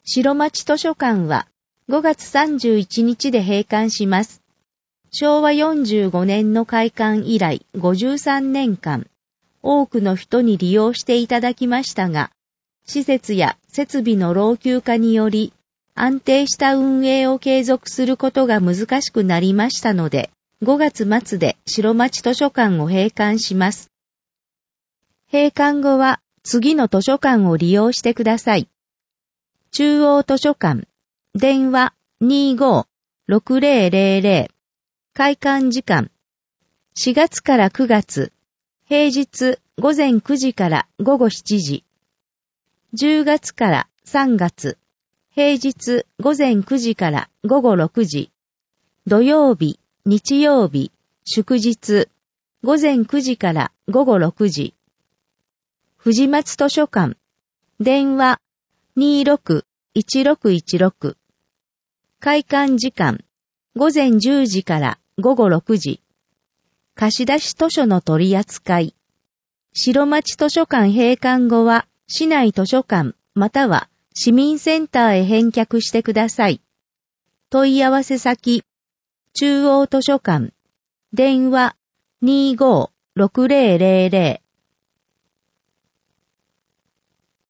白町図書館は5月31日で閉館します。昭和45年の開館以来53年間、多くの人に利用していただきましたが、施設や設備の老朽化により、安定した運営を継続することが難しくなりましたので、5月末で白町図書館を閉館します。閉館後は次の図書館を利用してください。中央図書館、電話25-6000、開館時間、4月から9月、平日午前9時から午後7時、10月から3月、平日午前9時から午後6時、土曜日、日曜日、祝日、午前9時から午後6時、藤松図書館、電話26-1616、開館時間、午前10時から午後6時、貸し出し図書の取り扱い、白町図書館閉館後は市内図書館または市民センターへ返却してください。問い合わせ先、中央図書館、電話25-6000